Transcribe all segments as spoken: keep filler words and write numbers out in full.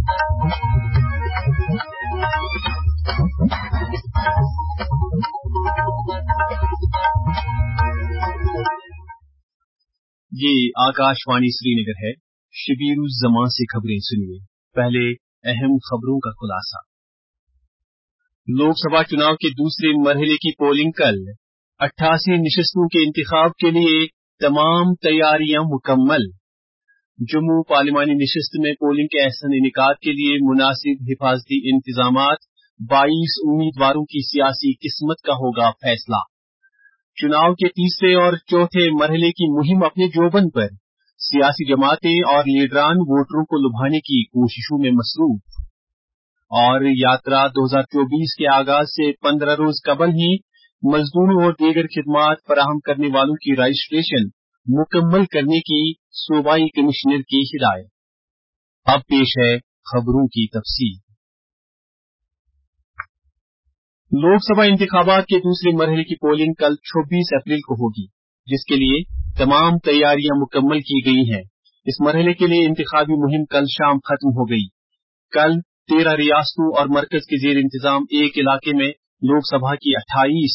ये आकाशवाणी श्रीनगर है। शबीरुज़्ज़मां से खबरें सुनिए। पहले अहम खबरों का खुलासा। लोकसभा चुनाव के दूसरे मरहले की पोलिंग कल। अट्ठासी नशिस्तों के इंतखाब के लिए तमाम तैयारियां मुकम्मल। जम्मू पार्लिमानी नशिस्त में पोलिंग के अहसन इनेकाद के लिए मुनासिब हिफाजती इंतजामात। बाईस उम्मीदवारों की सियासी किस्मत का होगा फैसला। चुनाव के तीसरे और चौथे मरहले की मुहिम अपने जोबन पर। सियासी जमातें और लीडरान वोटरों को लुभाने की कोशिशों में मसरूफ। और यात्रा दो हज़ार चौबीस के आगाज से पंद्रह रोज कबल ही मजदूरों और दीगर खिदमात फराहम करने वालों की रजिस्ट्रेशन मुकम्मल करने की सूबाई कमिश्नर की हिदायत। अब पेश है खबरों की तफसील। लोकसभा इंतखाबात के दूसरे मरहले की पोलिंग कल छब्बीस अप्रैल को होगी, जिसके लिए तमाम तैयारियां मुकम्मल की गई हैं। इस मरहले के लिए इंतखाबी मुहिम कल शाम खत्म हो गई। कल तेरह रियासतों और मरकज के जेर इंतजाम एक इलाके में लोकसभा की अट्ठाईस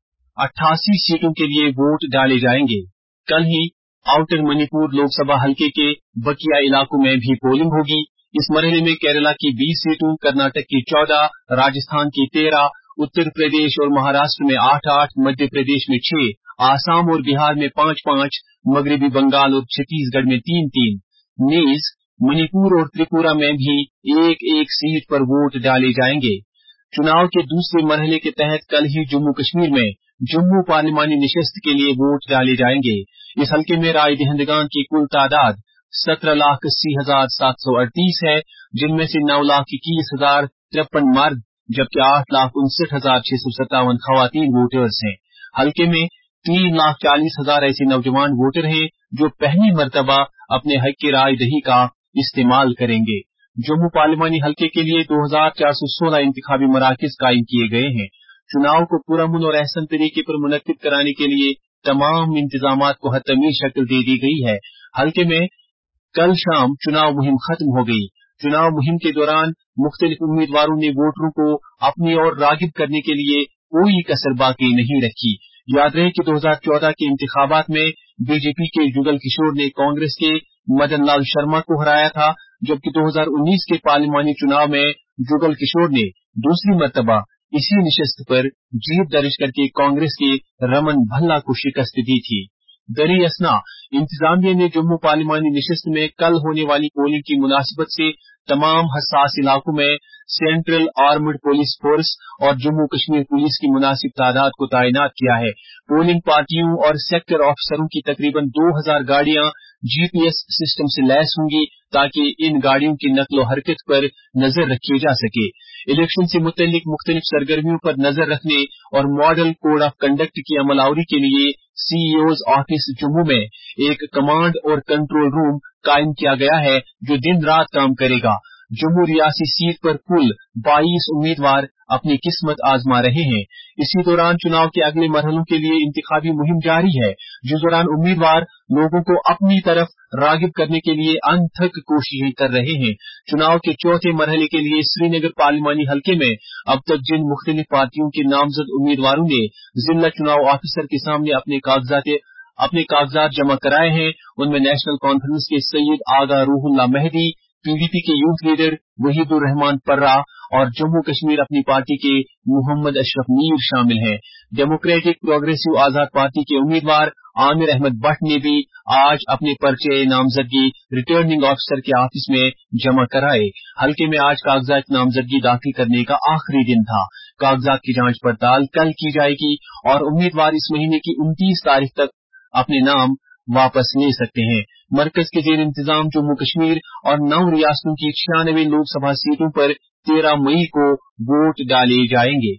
अट्ठासी सीटों के लिए वोट डाले जाएंगे। कल ही आउटर मणिपुर लोकसभा हल्के के बकिया इलाकों में भी पोलिंग होगी। इस मरहले में केरला की बीस सीटों, कर्नाटक की चौदह, राजस्थान की तेरह, उत्तर प्रदेश और महाराष्ट्र में आठ आठ, मध्य प्रदेश में छह, आसाम और बिहार में पांच पांच, मगरबी बंगाल और छत्तीसगढ़ में तीन तीन, नीज, मणिपुर और त्रिपुरा में भी एक एक सीट पर वोट डाले जाएंगे। चुनाव के दूसरे मरहले के तहत कल ही जम्मू कश्मीर में जम्मू पार्लिमानी नशिस्त के लिए वोट डाले जाएंगे। इस हल्के में राय दहिंदगान की कुल तादाद सत्रह लाख अस्सी हजार सात सौ अड़तीस है, जिनमें से नौ लाख इक्कीस हजार तिरपन मर्द जबकि आठ लाख उनसठ हजार छह सौ सत्तावन खवातीन वोटर्स हैं। हल्के में तीन लाख चालीस हजार ऐसे नौजवान वोटर हैं जो पहली मर्तबा अपने हक की राय दही का इस्तेमाल करेंगे। जम्मू पार्लिमानी हल्के के लिए दो हजार चार सौ सोलह इंतखाबी मराकज कायम किए गए हैं। चुनाव को पुरअमन और अहसन तरीके पर मुनक्किद कराने के लिए तमाम इंतजामात को हतमी शक्ल दे दी गई है। हल्के में कल शाम चुनाव मुहिम खत्म हो गई। चुनाव मुहिम के दौरान मुख्तलिफ उम्मीदवारों ने वोटरों को अपनी ओर रागिब करने के लिए कोई कसर बाकी नहीं रखी। याद रहे कि दो हजार चौदह के इंतखाबात में बीजेपी के जुगल किशोर ने कांग्रेस के मदन लाल शर्मा को हराया था, जबकि दो हजार उन्नीस के पार्लिमानी चुनाव में जुगल किशोर ने दूसरी मर्तबा इसी नशिस्त पर जीत दर्ज करके कांग्रेस के रमन भल्ला को शिकस्त दी थी। दरी असना इंतजामिया ने जम्मू पार्लिमानी नशिस्त में कल होने वाली पोलिंग की मुनासिबत से तमाम हसास इलाकों में सेंट्रल आर्मड पुलिस फोर्स और जम्मू कश्मीर पुलिस की मुनासिब तादाद को तैनात किया है। पोलिंग पार्टियों और सेक्टर ऑफिसरों की तकरीबन दो हजार गाड़ियां जीपीएस सिस्टम से लैस होंगी ताकि इन गाड़ियों की नकलो हरकत पर नजर रखी जा सके। इलेक्शन से मुतल्लिक मुख्तलिफ सरगर्मियों पर नजर रखने और मॉडल कोड ऑफ कंडक्ट की अमलावरी के लिए सीईओज ऑफिस जम्मू में एक कमांड और कंट्रोल रूम कायम किया गया है जो दिन रात काम करेगा। जम्मू रियासी सीट पर कुल बाईस उम्मीदवार अपनी किस्मत आजमा रहे हैं। इसी दौरान चुनाव के अगले मरहलों के लिए इंतखाबी मुहिम जारी है, जिस दौरान उम्मीदवार लोगों को अपनी तरफ रागिब करने के लिए अनथक कोशिशें कर रहे हैं। चुनाव के चौथे मरहले के लिए श्रीनगर पार्लिमानी हल्के में अब तक जिन मुख्तलिफ पार्टियों के नामजद उम्मीदवारों ने जिला चुनाव ऑफिसर के सामने अपने कागजात अपने कागजात जमा कराए हैं, उनमें नेशनल कॉन्फ्रेंस के सैयद आगा रूहुल्ला मेहदी, पीडीपी के यूथ लीडर वहीदुर रहमान पर्रा और जम्मू कश्मीर अपनी पार्टी के मोहम्मद अशरफ मीर शामिल हैं। डेमोक्रेटिक प्रोग्रेसिव आजाद पार्टी के उम्मीदवार आमिर अहमद भट्ट ने भी आज अपने पर्चे नामजदगी रिटर्निंग ऑफिसर के ऑफिस में जमा कराए। हल्के में आज कागजात नामजदगी दाखिल करने का आखिरी दिन था। कागजात की जांच पड़ताल कल की जाएगी और उम्मीदवार इस महीने की उनतीस तारीख तक अपने नाम वापस ले सकते हैं। मरकज के जेर इंतजाम जम्मू कश्मीर और नौ रियासतों की छियानवे लोकसभा सीटों पर तेरह मई को वोट डाले जाएंगे।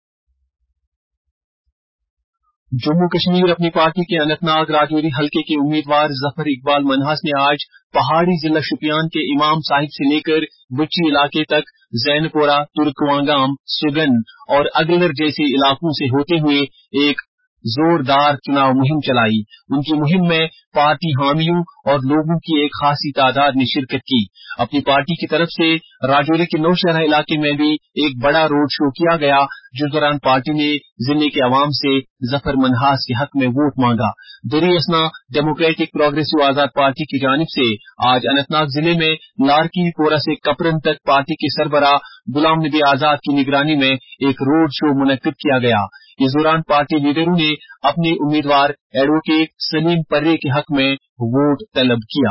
जम्मू कश्मीर अपनी पार्टी के अनंतनाग राजौरी हल्के के उम्मीदवार जफर इकबाल मनहास ने आज पहाड़ी जिला शुपियान के इमाम साहिब से लेकर बच्ची इलाके तक जैनपुरा, तुर्कवांगाम, सुगन और अगलर जैसे इलाकों से होते हुए एक जोरदार चुनाव मुहिम चलाई। उनकी मुहिम में पार्टी हामियों और लोगों की एक खासी तादाद ने शिरकत की। अपनी पार्टी की तरफ से राजौरी के नौशहरा इलाके में भी एक बड़ा रोड शो किया गया, जिस दौरान पार्टी ने जिले के अवाम से जफर मनहास के हक में वोट मांगा। दरी असना डेमोक्रेटिक प्रोग्रेसिव आजाद पार्टी की जानिब से आज अनंतनाग जिले में लारकी पोरा से कपरन तक पार्टी के सरबराह गुलाम नबी आजाद की निगरानी में एक रोड शो मुनक्किद किया गया। इस दौरान पार्टी लीडरों ने अपने उम्मीदवार एडवोकेट सलीम पर्रे के हक में वोट तलब किया।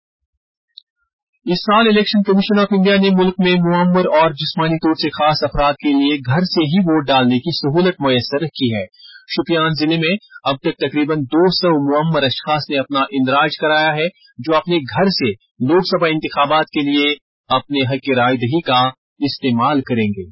इस साल इलेक्शन कमीशन ऑफ इंडिया ने मुल्क में मुअम्मर और जिस्मानी तौर से खास अफराद के लिए घर से ही वोट डालने की सहूलत मुयस्सर रखी है। शुपियान जिले में अब तक तकरीबन दो सौ मुअम्मर अशखास ने अपना इंदराज कराया है, जो अपने घर से लोकसभा इंतखाबात के लिए अपने हक रायदही का इस्तेमाल करेंगे।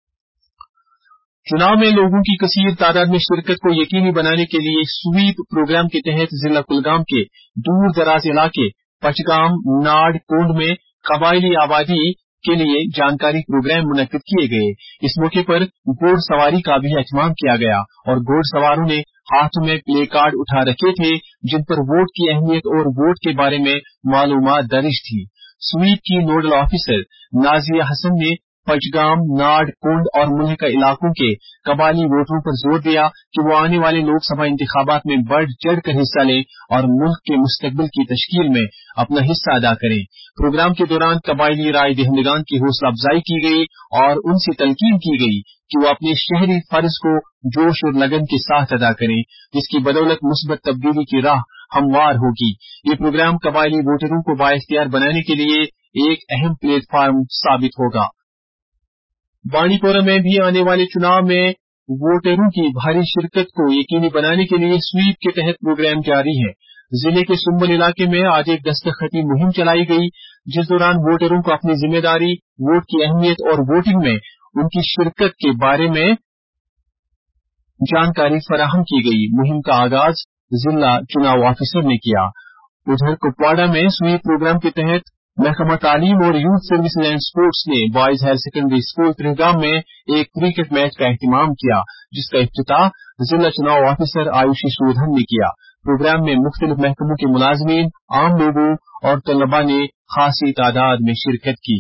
चुनाव में लोगों की कसीर तादाद में शिरकत को यकीनी बनाने के लिए स्वीप प्रोग्राम के तहत जिला कुलगाम के दूर दराज इलाके पचगाम, नाड़, कोंड में कबायली आबादी के लिए जानकारी प्रोग्राम मुनक्किद किए गए। इस मौके पर घोड़सवारी का भी एहतमाम किया गया और घोड़सवारों ने हाथों में प्ले कार्ड उठा रखे थे, जिन पर वोट की अहमियत और वोट के बारे में मालूमात दर्ज थी। स्वीप की नोडल ऑफिसर नाजिया हसन ने पचगाम, नाड़, कुंड और मुल्हिका इलाकों के कबायली वोटरों पर जोर दिया कि वो आने वाले लोकसभा इंतखाबात में बढ़ चढ़ कर हिस्सा लें और मुल्क के मुस्तकबिल की तश्कील में अपना हिस्सा अदा करें। प्रोग्राम के दौरान कबायली राय दहिंदगान की हौसला अफजाई की गई और उनसे तलकीन की गई कि वो अपने शहरी फर्ज को जोश और लगन के साथ अदा करें, जिसकी बदौलत मुस्बत तब्दीली की राह हमवार होगी। ये प्रोग्राम कबायली वोटरों को बाइख्तियार बनाने के लिए एक अहम प्लेटफार्म साबित होगा। बांडीपोरा में भी आने वाले चुनाव में वोटरों की भारी शिरकत को यकीनी बनाने के लिए स्वीप के तहत प्रोग्राम जारी है। जिले के सुंबल इलाके में आज एक दस्तखती मुहिम चलाई गई, जिस दौरान वोटरों को अपनी जिम्मेदारी, वोट की अहमियत और वोटिंग में उनकी शिरकत के बारे में जानकारी फराहम की गई। मुहिम का आगाज जिला चुनाव ऑफिसर ने किया। उधर कुपवाड़ा में स्वीप प्रोग्राम के तहत महकमा तालीम और यूथ सर्विसेज एंड स्पोर्ट्स ने boys higher secondary school Trigam में एक क्रिकेट मैच का एहतमाम किया, जिसका इफ्तिताह जिला चुनाव ऑफिसर आयुषी सूधन ने किया। प्रोग्राम में मुख्तलिफ महकमों के मुलाजमीन, आम लोगों और तलबा ने खासी तादाद में शिरकत की।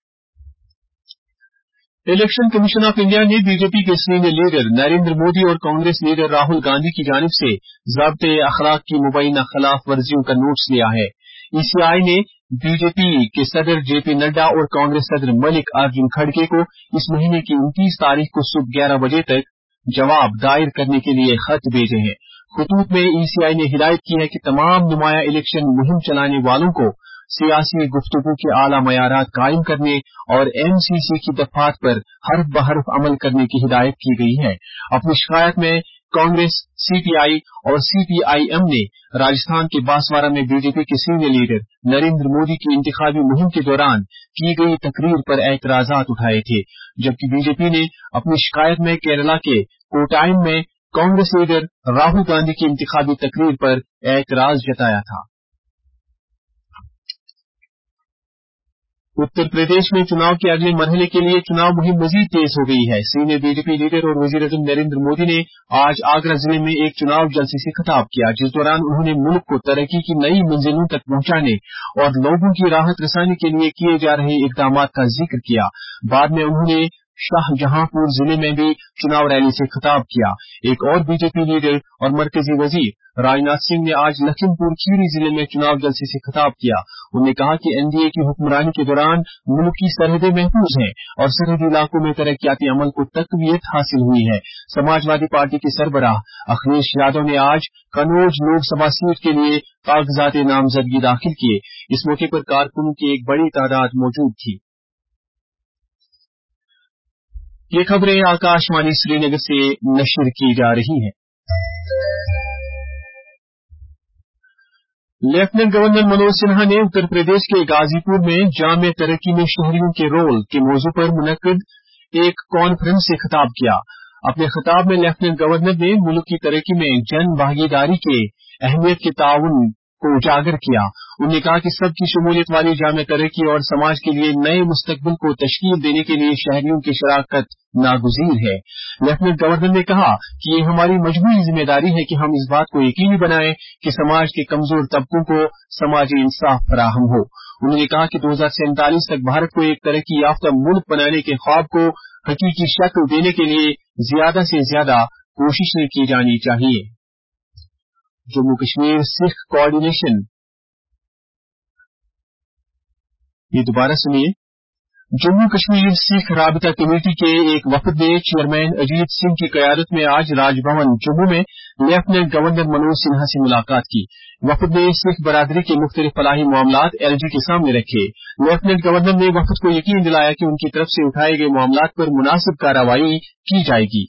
इलेक्शन कमीशन ऑफ इंडिया ने बीजेपी के सीनियर लीडर नरेंद्र मोदी और कांग्रेस लीडर राहुल गांधी की जानिब से ज़ाब्ते अखलाक की मुबैना खिलाफ वर्जियों का नोटिस लिया है। ईसीआई ने बीजेपी के सदर जेपी नड्डा और कांग्रेस सदर मलिक अर्जुन खड़गे को इस महीने की उनतीस तारीख को सुबह ग्यारह बजे तक जवाब दायर करने के लिए खत भेजे हैं। खतूत में ईसीआई ने हिदायत की है कि तमाम नुमाया इलेक्शन मुहिम चलाने वालों को सियासी गुफ्तगू के आला मयारात कायम करने और एमसीसी की दफात पर हर्फ बहर्फ अमल करने की हिदायत की गई है। अपनी शिकायत में कांग्रेस, सीपीआई और सीपीआईएम ने राजस्थान के बांसवाड़ा में बीजेपी के सीनियर लीडर नरेंद्र मोदी की इंतखाबी मुहिम के दौरान की गई तकरीर पर एतराजात उठाए थे, जबकि बीजेपी ने अपनी शिकायत में केरला के कोटायम में कांग्रेस लीडर राहुल गांधी की इंतखाबी तकरीर पर एतराज जताया था। उत्तर प्रदेश में चुनाव के अगले मरहले के लिए चुनाव मुहिम मजीद तेज हो गई है। सीनियर बीजेपी लीडर और वजीर आज़म नरेंद्र मोदी ने आज आगरा जिले में एक चुनाव जलसे से खिताब किया, जिस दौरान उन्होंने मुल्क को तरक्की की नई मंजिलों तक पहुंचाने और लोगों की राहत रसानी के लिए किए जा रहे इकदामात का जिक्र किया। बाद में उन्होंने शाहजहांपुर जिले में भी चुनाव रैली से खिताब किया। एक और बीजेपी लीडर और मरकजी वजीर राजनाथ सिंह ने आज लखीमपुर खीरी जिले में चुनाव जलसे से खिताब किया। उन्होंने कहा कि एनडीए की हुक्मरानी के दौरान मुल्क की सरहदें महफूज हैं और सरहदी इलाकों में तरक्याती अमल को तकवीत हासिल हुई है। समाजवादी पार्टी के सरबराह अखिलेश यादव ने आज कन्नौज लोकसभा सीट के लिए कागजात नामजदगी दाखिल किए। इस मौके पर कारकुनों की एक बड़ी तादाद मौजूद थी। ये खबरें आकाशवाणी श्रीनगर से नशर की जा रही हैं। लेफ्टिनेंट गवर्नर मनोज सिन्हा ने उत्तर प्रदेश के गाजीपुर में जामिया तरक्की में शहरियों के रोल के मौजू पर मुनक्किद एक कॉन्फ्रेंस से खिताब किया। अपने खिताब में लेफ्टिनेंट गवर्नर ने मुल्क की तरक्की में जन भागीदारी के अहमियत के ताउन को उजागर किया। उन्होंने कहा कि सबकी शमूलियत वाली जामे तरक्की और समाज के लिए नए मुस्तकबिल को तश्कील देने के लिए शहरियों की शराकत नागुज़ीर है। लेफ्टिनेंट गवर्नर ने कहा कि ये हमारी मजबूरी जिम्मेदारी है कि हम इस बात को यकीनी बनाएं कि समाज के कमजोर तबकों को समाजी इंसाफ फराहम हो। उन्होंने कहा कि दो हजार सैंतालीस तक भारत को एक तरक्की याफ्ता मुल्क बनाने के ख्वाब को हकीकी शक्ल देने के लिए ज्यादा से ज्यादा कोशिशें की जानी चाहिए। जम्मू कश्मीर सिख कोऑर्डिनेशन ये दोबारा सुनिए जम्मू कश्मीर सिख राबिता कमेटी के एक वफद ने चेयरमैन अजीत सिंह की कयादत में आज राजभवन जम्मू में लेफ्टिनेंट गवर्नर मनोज सिन्हा से मुलाकात की। वफद ने सिख बरादरी के मुख्तलिफ फलाही मामलात एलजी के सामने रखे। लेफ्टिनेंट गवर्नर ने वफद को यकीन दिलाया कि उनकी तरफ से उठाए गए मामलात पर मुनासिब कार्रवाई की जाएगी।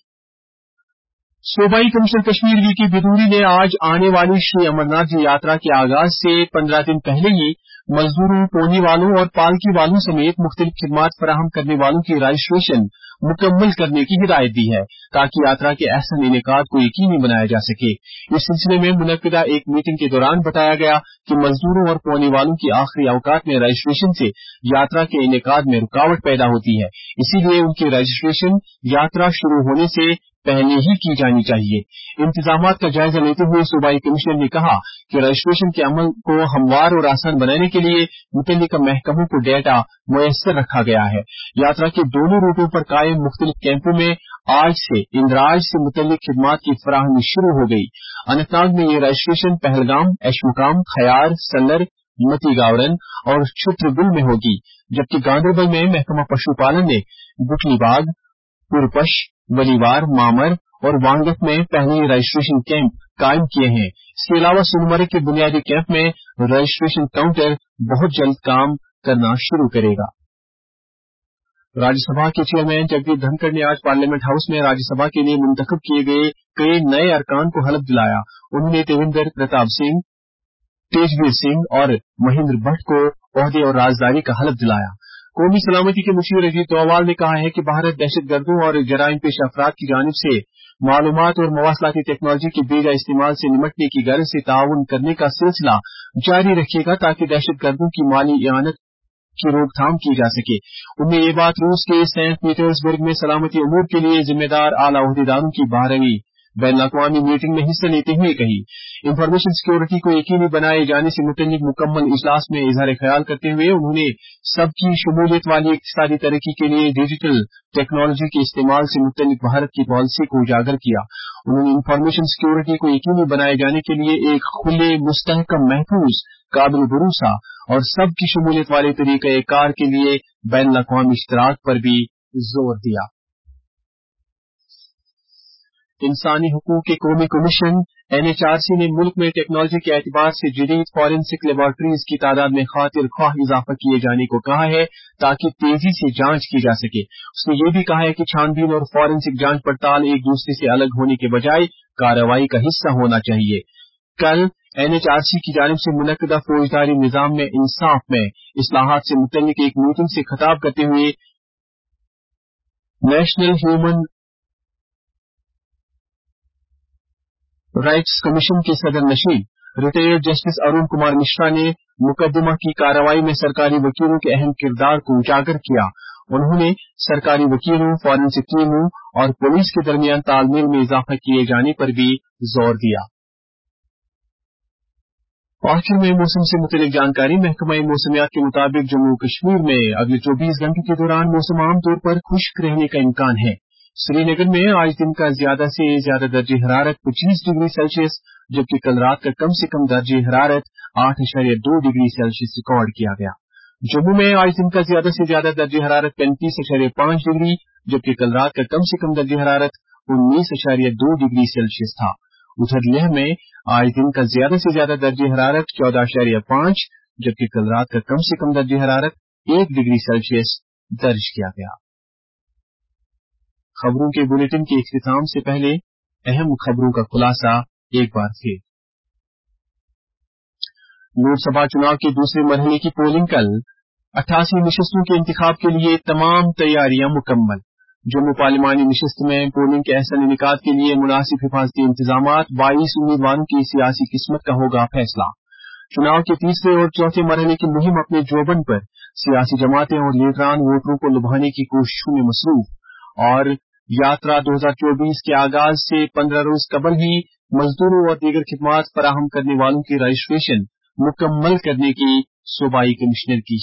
सूबाई कमिश्नर कश्मीर वी के बिदूरी ने आज आने वाली श्री अमरनाथ जी यात्रा के आगाज से पंद्रह दिन पहले ही मजदूरों, पोनी वालों और पालकी वालों समेत मुख्तलिफ खिदमात फराहम करने वालों की रजिस्ट्रेशन मुकम्मल करने की हिदायत दी है ताकि यात्रा के अहसन इनेकाद को यकीनी बनाया जा सके। इस सिलसिले में मुनक्किदा एक मीटिंग के दौरान बताया गया कि मजदूरों और पोनी वालों की आखिरी अवकात में रजिस्ट्रेशन से यात्रा के इनेकाद में रुकावट पैदा होती है, इसीलिए उनकी रजिस्ट्रेशन यात्रा शुरू होने से पहले ही की जानी चाहिए। इंतजामात का जायजा लेते हुए सूबाई कमिश्नर ने कहा कि रजिस्ट्रेशन के अमल को हमवार और आसान बनाने के लिए मुतल्लिका महकमों को डेटा मुयस्सर रखा गया है। यात्रा के दोनों रूटों पर कायम मुख्तलिफ कैंपों में आज से इंदराज से मुतल्लिक खिदमात की फराहमी शुरू हो गई। अनंतनाग में ये रजिस्ट्रेशन पहलगाम, एशमुकाम, खयार, सल्लर, मती गावरन और छुत्रगुल में होगी, जबकि गांधरबल में महकमा पशुपालन ने बुटलीबाग, पुरपश, वलीवार, मामर और वांगत में पहले ही रजिस्ट्रेशन कैंप कायम किए हैं। इसके अलावा सोनमर्ग के बुनियादी कैंप में रजिस्ट्रेशन काउंटर बहुत जल्द काम करना शुरू करेगा। राज्यसभा के चेयरमैन जगदीप धनखड़ ने आज पार्लियामेंट हाउस में राज्यसभा के लिए मुंतखब किए गए कई नए अरकान को हलफ दिलाया। उन्होंने देवेंद्र प्रताप सिंह, तेजवीर सिंह और महेंद्र भट्ट को ओहदे और राजदारी का हलफ दिलाया। कौमी सलामती के मुशीर अजीत डोवाल ने कहा है कि भारत दहशतगर्दों और जराइम पेश अफराद की जानिब से मालूमात और मवासलाती टेक्नोलॉजी के बेजा इस्तेमाल से निमटने की गर्ज से ताउन करने का सिलसिला जारी रखेगा ताकि दहशतगर्दों की माली इआनत की रोकथाम की जा सके। उन्होंने ये बात रूस के सेंट पीटर्सबर्ग में सलामती उमूर के लिए जिम्मेदार आला ओहदेदारों की बारहवीं बैन अवी मीटिंग में हिस्सा लेते हुए कही। इंफॉर्मेशन सिक्योरिटी को यकीनी बनाए जाने से मुतल्लिक मुकम्मल इजलास में इजहार ख्याल करते हुए उन्होंने सबकी शमूलियत वाली इक्तिसादी तरक्की के लिए डिजिटल टेक्नोलॉजी के इस्तेमाल से मुतल्लिक भारत की पॉलिसी को उजागर किया। उन्होंने इंफॉर्मेशन सिक्योरिटी को यकीनी बनाए जाने के लिए एक खुले, मुस्तहकम, महफूज, काबिल भरोसा और सबकी शमूलियत वाले तरीके कार के लिए बैन अवी इश्तराक पर भी जोर दिया। इंसानी हकूक के कौमी कमीशन एनएचआरसी ने मुल्क में टेक्नोलॉजी के एतबार से जदीद फॉरेंसिक लेबोरेटरीज की तादाद में खातिर ख्वाह इजाफा किए जाने को कहा है ताकि तेजी से जांच की जा सके। उसने ये भी कहा है कि छानबीन और फॉरेंसिक जांच पड़ताल एक दूसरे से अलग होने के बजाय कार्रवाई का हिस्सा होना चाहिए। कल एनएचआरसी की जानिब से मुनक्किदा फौजदारी निजाम में इंसाफ में इस्लाहात से मुतल्लिक एक मीटिंग से खिताब करते हुए नेशनल ह्यूमन राइट्स कमीशन के सदर नशीन रिटायर्ड जस्टिस अरुण कुमार मिश्रा ने मुकदमा की कार्रवाई में सरकारी वकीलों के अहम किरदार को उजागर किया। उन्होंने सरकारी वकीलों, फॉरेंसिक टीमों और पुलिस के दरमियान तालमेल में इजाफा किए जाने पर भी जोर दिया। आखिर में मौसम से मुतल्लिक जानकारी। महकमा मौसमियात के मुताबिक जम्मू कश्मीर में अगले चौबीस घंटों के दौरान मौसम आमतौर पर खुश्क रहने का इम्कान है। श्रीनगर में आज दिन का ज्यादा से ज्यादा दर्जे हरारत पच्चीस डिग्री सेल्सियस जबकि कल रात का कम से कम दर्जे हरारत आठ अशारिया दो डिग्री सेल्सियस रिकॉर्ड किया गया। जम्मू में आज दिन का ज्यादा से ज्यादा दर्जे हरारत पैंतीस अशारिया पांच डिग्री जबकि कल रात का कम से कम दर्जे हरारत उन्नीस अशारिया दो डिग्री सेल्सियस था। उधर लेह में आज दिन का ज्यादा से ज्यादा दर्जे हरारत चौदह अशारिया पांच जबकि कल रात का कम से कम दर्जे हरारत एक डिग्री सेल्सियस दर्ज किया गया। खबरों के बुलेटिन के इख्तिताम से पहले अहम खबरों का खुलासा एक बार फिर। लोकसभा चुनाव के दूसरे मरहले की पोलिंग कल। अट्ठासी निशस्तों के इंतखाब के लिए तमाम तैयारियां मुकम्मल। जम्मू पार्लिमानी निशस्त में पोलिंग के अहसन इनेकाद के लिए मुनासिब हिफाजती इंतजाम। बाईस उम्मीदवारों की सियासी किस्मत का होगा फैसला। चुनाव के तीसरे और चौथे मरहले की मुहिम अपने जोबन पर सियासी जमातें और लीडरान वोटरों को लुभाने की कोशिशों में मसरूफ और यात्रा दो हजार चौबीस के आगाज से पंद्रह रोज कबल ही मजदूरों और दीगर खिदमात फराहम करने वालों की रजिस्ट्रेशन मुकम्मल करने की सूबाई कमिश्नर की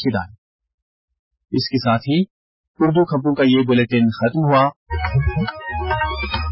हिदायत। इसके साथ ही उर्दू खबरों का ये बुलेटिन खत्म हुआ।